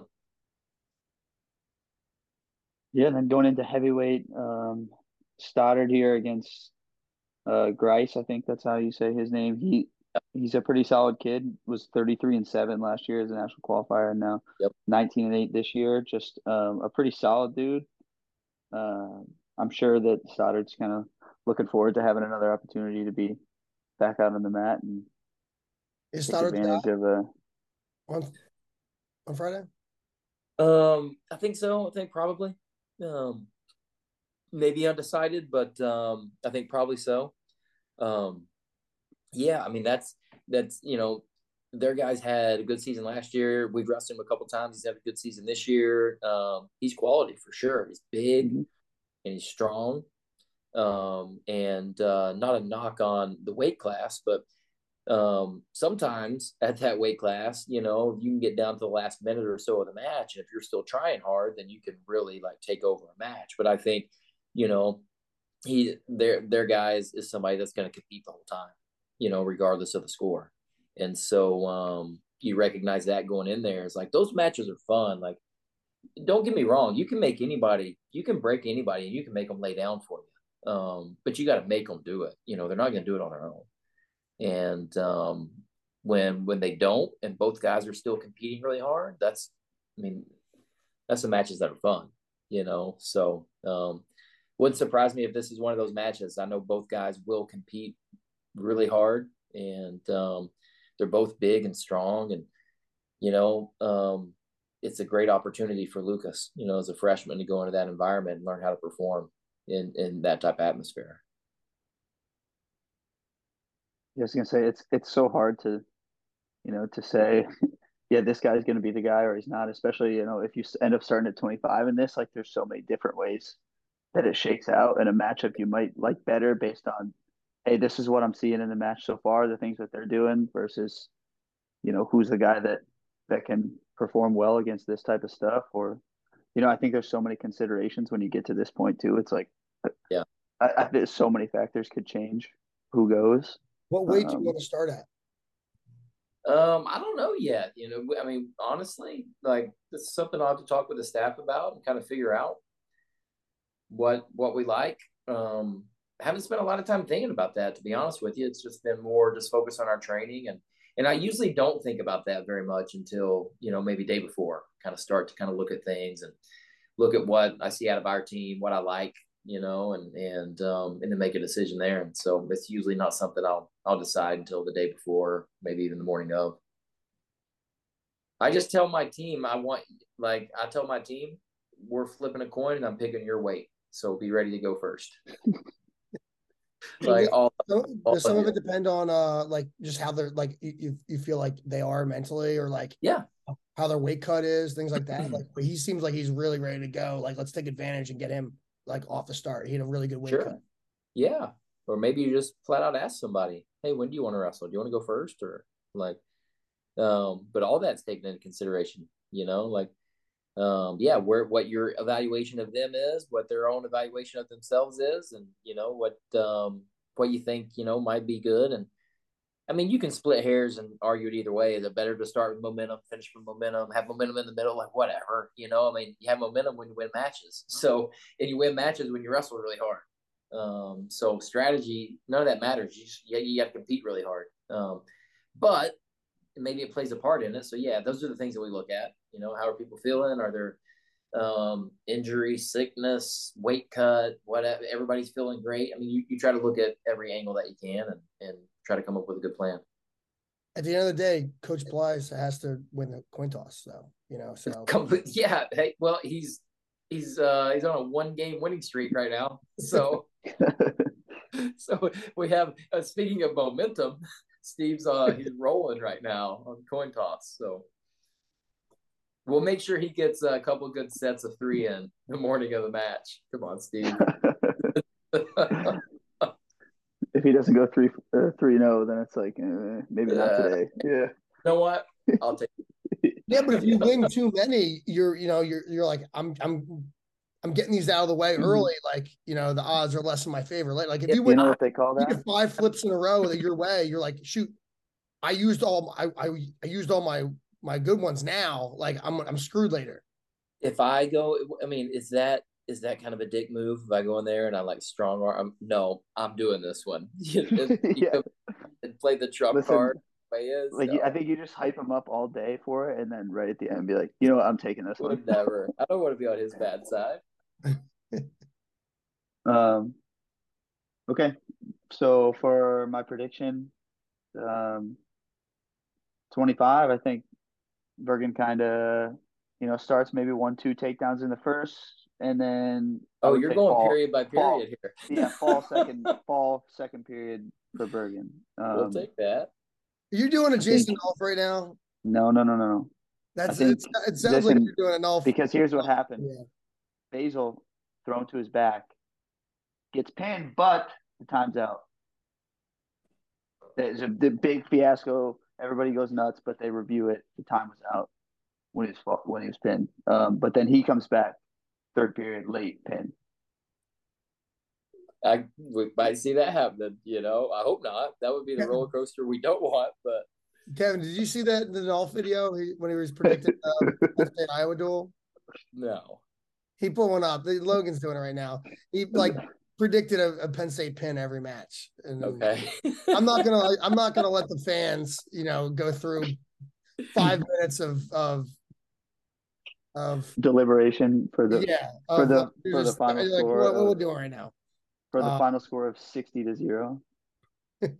Yeah, and then going into heavyweight, um, Stoddard here against uh, Grice. I think that's how you say his name. He he's a pretty solid kid. Was thirty-three and seven last year as a national qualifier, and now Yep. nineteen and eight this year. Just um, a pretty solid dude. Uh, I'm sure that Stoddard's kind of looking forward to having another opportunity to be back out on the mat and Is take Stoddard's advantage guy of a. on on Friday? Um, I think so. I think probably. Um, maybe undecided, but um, I think probably so. Um, yeah, I mean that's that's you know their guys had a good season last year. We've wrestled him a couple times. He's had a good season this year. Um, he's quality for sure. He's big Mhm. and he's strong. Um, and uh, not a knock on the weight class, but um, sometimes at that weight class, you know, you can get down to the last minute or so of the match, and if you're still trying hard, then you can really like take over a match. But I think, you know, he their their guy is, is somebody that's going to compete the whole time, you know, regardless of the score. And so um, you recognize that going in there. It's like those matches are fun. Like, don't get me wrong, you can make anybody, you can break anybody, and you can make them lay down for you. Um, but you got to make them do it. You know, they're not going to do it on their own. And um, when when they don't, and both guys are still competing really hard, that's, I mean, that's the matches that are fun, you know. So um, wouldn't surprise me if this is one of those matches. I know both guys will compete really hard, and um, they're both big and strong, and you know, um, it's a great opportunity for Lucas, you know, as a freshman to go into that environment and learn how to perform in in that type of atmosphere. I was gonna say it's it's so hard to, you know, to say, yeah, this guy's gonna be the guy or he's not. Especially, you know, if you end up starting at twenty-five in this, like, there's so many different ways that it shakes out in a matchup you might like better based on, hey, this is what I'm seeing in the match so far, the things that they're doing versus, you know, who's the guy that that can perform well against this type of stuff. Or, you know, I think there's so many considerations when you get to this point too. It's like, Yeah. I, I think so many factors could change who goes. What weight do you Um, want to start at? Um, I don't know yet. You know, I mean, honestly, like this is something I'll have to talk with the staff about and kind of figure out what what we like. Um, I haven't spent a lot of time thinking about that, to be honest with you. It's just been more just focus on our training, and and I usually don't think about that very much until, you know, maybe day before, kind of start to kind of look at things and look at what I see out of our team, what I like, you know, and and um, and then make a decision there. And so it's usually not something I'll I'll decide until the day before, maybe even the morning of. I just tell my team I want, like I tell my team we're flipping a coin and I'm picking your weight, so be ready to go first. Like all, So, all does some of of it. it depend on uh like just how they're like you you feel like they are mentally, or like Yeah. how their weight cut is, things like that? Like he seems like he's really ready to go. Like let's take advantage and get him like off the start. He had a really good weight Sure. cut. Yeah. or maybe you just flat out ask somebody, hey, when do you want to wrestle? Do you want to go first, or like, um, but all that's taken into consideration, you know, like, um, yeah, where what your evaluation of them is, what their own evaluation of themselves is, and you know what um what you think you know might be good. And I mean, you can split hairs and argue it either way. Is it better to start with momentum, finish with momentum, have momentum in the middle, like whatever, you know? I mean, you have momentum when you win matches. So, and you win matches when you wrestle really hard. Um, so strategy, none of that matters. You just, yeah, you got to compete really hard. Um, but maybe it plays a part in it. So yeah, those are the things that we look at. You know, how are people feeling? Are there um, injury, sickness, weight cut, whatever? Everybody's feeling great. I mean, you, you try to look at every angle that you can and, and try to come up with a good plan. At the end of the day, Coach Blythe has to win the coin toss, so you know. So yeah, hey, well, he's he's uh, he's on a one game winning streak right now. So so we have uh, speaking of momentum, Steve's uh he's rolling right now on coin toss. So we'll make sure he gets a couple good sets of three in the morning of the match. Come on, Steve. If he doesn't go three uh, three no, then it's like uh, maybe not today. Yeah. You know what? I'll take it. Yeah, but if you win too many, you're you know you're you're like I'm I'm I'm getting these out of the way early. Like you know the odds are less in my favor. Like, like if you win, you know what they call that? You get five flips in a row that your way. You're like, shoot, I used all I I, I used all my my good ones now. Like I'm I'm screwed later. If I go, I mean, is that is that kind of a dick move if I go in there and I like strong arm? No, I'm doing this one. You, yeah. And play the trump Listen, card. Is, like no. I think you just hype him up all day for it, and then right at the end be like, you know what, I'm taking this one. Never. I don't want to be on his bad side. um. Okay, so for my prediction, um, twenty-five. I think Bergen kind of, you know, starts maybe one, two takedowns in the first. And then oh, you're going fall, period by period fall, here. yeah, fall second, fall second period for Bergen. Um, we'll take that. Are you doing a Jason Nolf right now? No, no, no, no, no. That's it. It sounds listen, like you're doing a Nolf. Because here's what happened: yeah. Basil thrown to his back, gets pinned, but the time's out. There's a the big fiasco. Everybody goes nuts, but they review it. The time was out when he was when he was pinned. Um, but then he comes back. Third period, late pin. I we might see that happen. You know, I hope not. That would be the roller coaster we don't want. But Kevin, did you see that in the Nolf video when he was predicting um, the Iowa duel? No. He pulled one up. Logan's doing it right now. He like predicted a, a Penn State pin every match. And okay. I'm not gonna. I'm not gonna let the fans, you know, go through five minutes of of. Of deliberation for the yeah for of, the uh, for the final like, score. What, what we're doing right now for the uh, final score of sixty to zero, and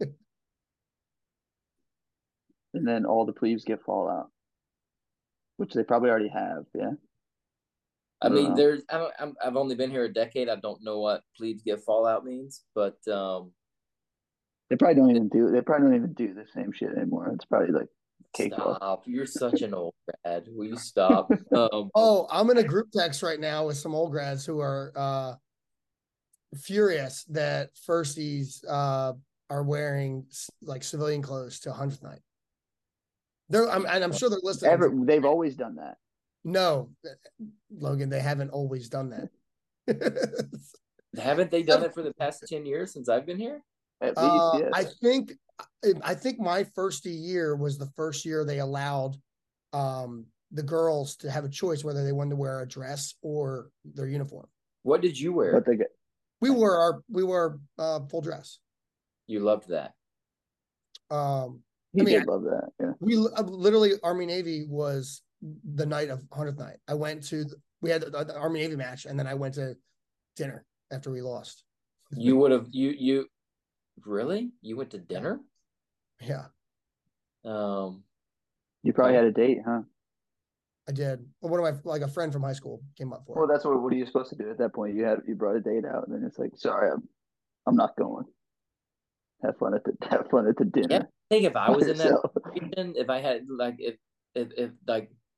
then all the plebes get fallout, which they probably already have. Yeah. I, I mean, know. there's I don't, I'm, I've only been here a decade. I don't know what plebes get fallout means, but um, they probably don't even do. They probably don't even do the same shit anymore. It's probably like. Stop! Off. You're such an old grad. Will you stop? Um, oh, I'm in a group text right now with some old grads who are uh, furious that firsties uh, are wearing like civilian clothes to hundredth night. They're, I'm, and I'm sure they're listening. Ever, they've always done that. No, Logan, they haven't always done that. Haven't they done it for the past ten years since I've been here? At least, uh, yes. I think. I think my first year was the first year they allowed um, the girls to have a choice whether they wanted to wear a dress or their uniform. What did you wear? What they get? We wore our we wore uh, full dress. You loved that. Um, he I mean, did love that. Yeah. We uh, literally Army Navy was the night of hundredth night. I went to the, we had the, the Army Navy match, and then I went to dinner after we lost. You would have you you. Really? You went to dinner? Yeah. Um, you probably had a date, huh? I did. One of my like a friend from high school came up for well, it. Well, that's what. What are you supposed to do at that point? You had you brought a date out, and then it's like, sorry, I'm, I'm not going. Have fun at the have fun at the dinner. Yeah, I think if I was in that situation, if I had like if if if like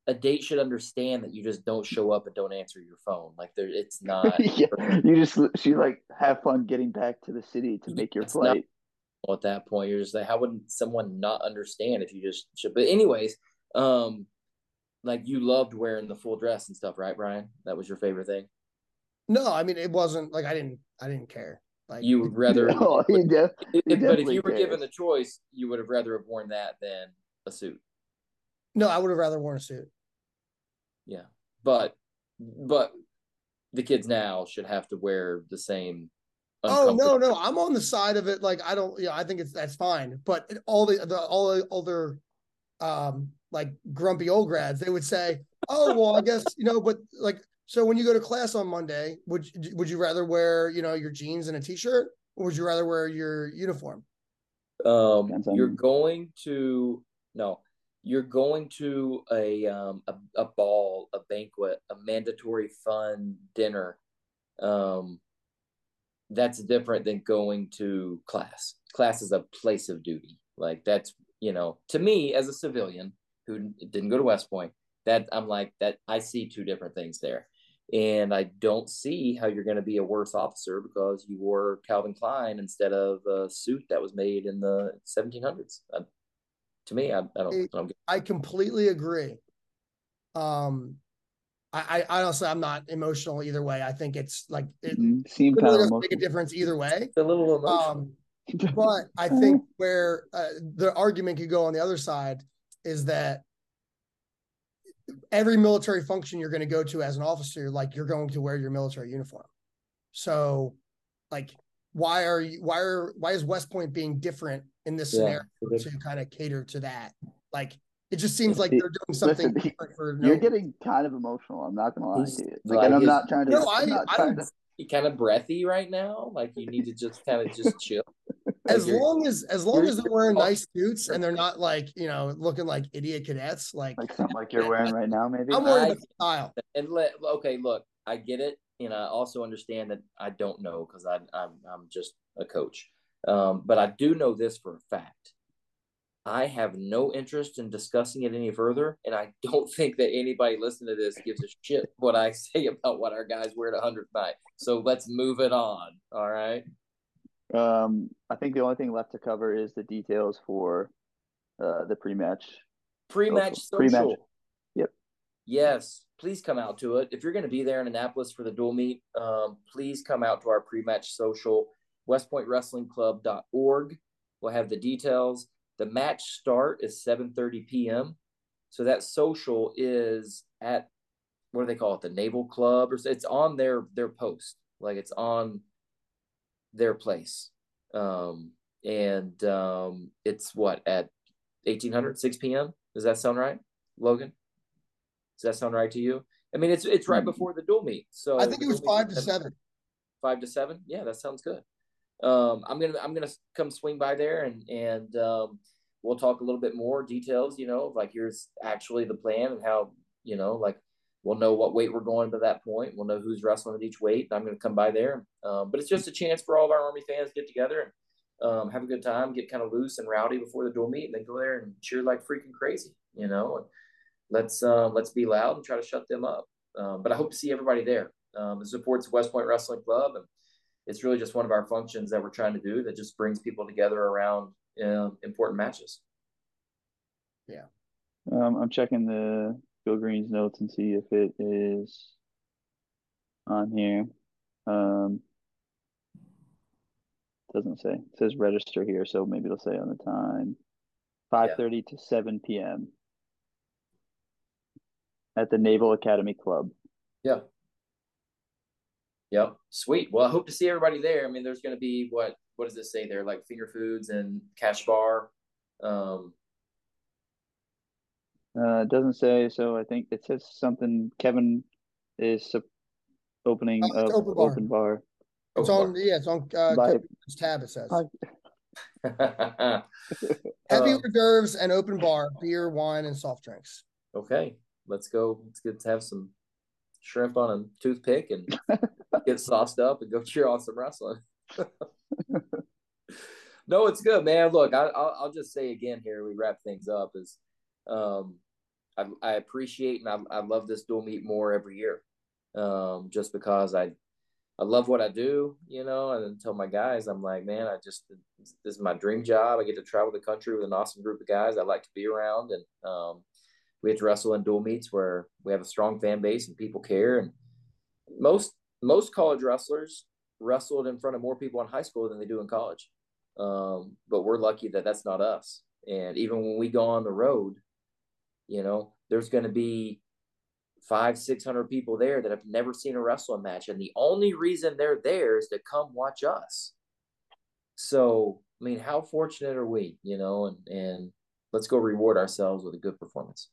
a date should understand that you just don't show up and don't answer your phone. Like there, it's not. Yeah, you just she like have fun getting back to the city to make your It's not flight. at that point. You're just like, how would someone not understand if you just should? But anyways, um, like you loved wearing the full dress and stuff, right, Brian? That was your favorite thing. No, I mean it wasn't like I didn't I didn't care. Like You would rather, Oh, he de- he if, but if you definitely were given cares. the choice, you would have rather have worn that than a suit. no, I would have rather worn a suit. Yeah, but but the kids now should have to wear the same. Oh no, no, I'm on the side of it. Like I don't, yeah, I think it's that's fine. But all the the all the other um like grumpy old grads, they would say, "Oh well, I guess you know." But like, so when you go to class on Monday, would would you rather wear you know your jeans and a t-shirt, or would you rather wear your uniform? Um, Depends on- you're going to no, you're going to a um a, a ball, a banquet, a mandatory fun dinner. Um, that's different than going to class. Class is a place of duty. Like that's, you know, to me as a civilian who didn't go to West Point, that I'm like that I see two different things there. And I don't see how you're going to be a worse officer because you wore Calvin Klein instead of a suit that was made in the seventeen hundreds. Uh, to me, I, I don't. I, don't get I completely agree. Um, I, I honestly, I'm not emotional either way. I think it's like it Mhm. Seem really kind of doesn't make a emotional. difference either way. a little emotional. Um, but I think where uh, the argument could go on the other side is that every military function you're going to go to as an officer, like you're going to wear your military uniform. So, like, why are you? Why are? Why is West Point being different in this Yeah. scenario to kind of cater to that? Like, it just seems like they're doing something Listen, different for no. You're getting kind of emotional. I'm not gonna lie He's to you. Like, like and I'm his- not trying to. No, I- I'm not I- trying to. You kind of breathy right now. Like you need to just kind of just chill. As Like you're- long as as long you're- as they're wearing nice suits and they're not like you know looking like idiot cadets, like Like something like you're wearing right now, maybe. I'm worried I- about the style. and let okay, look, I get it, and I also understand that I don't know because I I'm I'm just a coach. Um, but I do know this for a fact. I have no interest in discussing it any further, and I don't think that anybody listening to this gives a shit what I say about what our guys wear at a hundredth night. So let's move it on. All right. Um, I think the only thing left to cover is the details for uh, the pre-match. Pre-match social. Pre-match. Yep. Yes, please come out to it. If you're going to be there in Annapolis for the dual meet, um, please come out to our pre-match social, west point wrestling club dot org. We'll have the details. The match start is seven thirty p.m. So that social is at, what do they call it? The Naval Club, or it's on their their post, like it's on their place. Um, and um, it's what, at eighteen hundred, six p.m. Does that sound right, Logan? Does that sound right to you? I mean, it's it's right before the dual meet. So I think it was five to seven. Five to seven. Yeah, that sounds good. Um, I'm gonna I'm gonna come swing by there and and um, we'll talk a little bit more details. You know, like here's actually the plan and how, you know, like we'll know what weight we're going to that point. We'll know who's wrestling at each weight. I'm gonna come by there. Um, but it's just a chance for all of our Army fans to get together and um, have a good time, get kind of loose and rowdy before the dual meet, and then go there and cheer like freaking crazy. You know, and let's uh, let's be loud and try to shut them up. Um, but I hope to see everybody there. Um, it supports West Point Wrestling Club, and it's really just one of our functions that we're trying to do that just brings people together around uh, important matches. Yeah. Um, I'm checking the Go Greens notes and see if it is on here. Um, doesn't say. It says register here, so maybe it'll say on the time. five thirty yeah. to seven p.m. at the Naval Academy Club. Yeah. Yep. Sweet. Well, I hope to see everybody there. I mean, there's going to be what, what does it say there? Like finger foods and cash bar. Um, uh, it doesn't say. So I think it says something. Kevin is opening oh, up open bar. Open bar. It's open on. bar. Yeah, it's on uh, By, Kevin's tab. It says. Uh, Heavy hors d'oeuvres and open bar, beer, wine, and soft drinks. Okay, let's go. Let's get to have some shrimp on a toothpick and get sauced up and go cheer on some wrestling. No, it's good, man. Look, I, I'll, I'll just say again here, we wrap things up is, um, I, I appreciate and I, I love this dual meet more every year, um, just because I I love what I do, you know, and tell my guys, I'm like, man, I just, this is my dream job. I get to travel the country with an awesome group of guys I like to be around. And um, we have to wrestle in dual meets where we have a strong fan base and people care. And most, most college wrestlers wrestled in front of more people in high school than they do in college. Um, but we're lucky that that's not us. And even when we go on the road, you know, there's going to be five, six hundred people there that have never seen a wrestling match. And the only reason they're there is to come watch us. So, I mean, how fortunate are we, you know, and, and let's go reward ourselves with a good performance.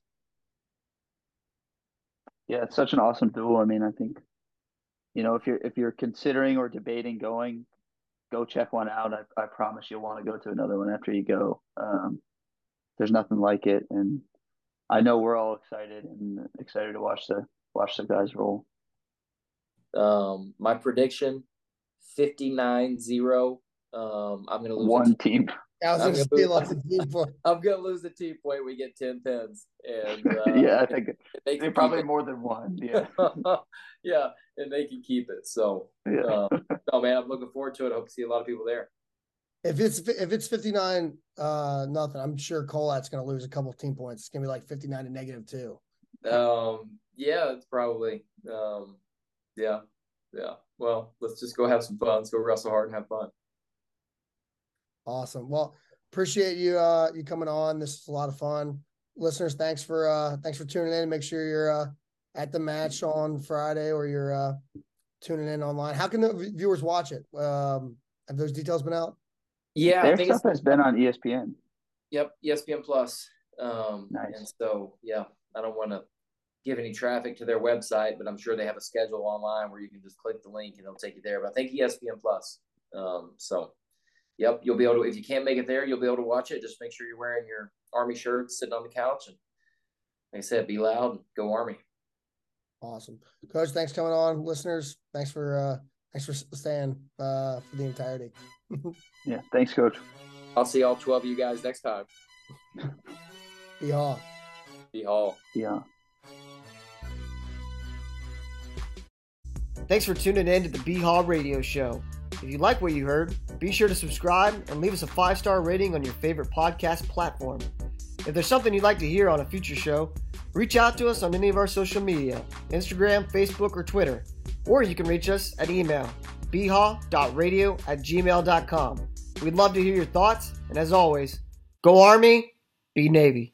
Yeah, it's such an awesome duel. I mean, I think, you know, if you're, if you're considering or debating going, go check one out. I, I promise you'll want to go to another one after you go. Um, there's nothing like it. And I know we're all excited and excited to watch the watch the guys roll. Um, my prediction, fifty-nine zero. Um, I'm gonna lose one team. I was I'm gonna gonna say lots of team point. I'm gonna lose the team point. We get ten pins, and uh, yeah, I think they they probably more than one. Yeah, yeah, and they can keep it. So, yeah. uh, no man, I'm looking forward to it. I hope to see a lot of people there. If it's if it's fifty-nine uh nothing, I'm sure Colat's gonna lose a couple of team points. It's gonna be like fifty-nine to negative two. Um, yeah, it's probably. Um, yeah, yeah. Well, let's just go have some fun. Let's go wrestle hard and have fun. Awesome. Well, appreciate you uh you coming on. This is a lot of fun. Listeners, thanks for uh thanks for tuning in. Make sure you're uh at the match on Friday or you're uh tuning in online. How can the viewers watch it? Um, have those details been out? Yeah, Their I think stuff it's has been on E S P N. Yep, E S P N Plus. Um, Nice. And so, yeah, I don't want to give any traffic to their website, but I'm sure they have a schedule online where you can just click the link and they'll take you there. But I think E S P N Plus. Um, so, yep, you'll be able to. If you can't make it there, you'll be able to watch it. Just make sure you're wearing your Army shirt, sitting on the couch, and like I said, be loud and go Army. Awesome, Coach. Thanks for coming on. Listeners, thanks for uh thanks for staying uh for the entirety. Yeah, thanks, Coach. I'll see all twelve of you guys next time. Be Hall. Be Hall. Yeah. Thanks for tuning in to the B Hall Radio Show. If you like what you heard, be sure to subscribe and leave us a five-star rating on your favorite podcast platform. If there's something you'd like to hear on a future show, reach out to us on any of our social media, Instagram, Facebook, or Twitter. Or you can reach us at email, b haw dot radio at gmail dot com. We'd love to hear your thoughts, and as always, go Army, be Navy.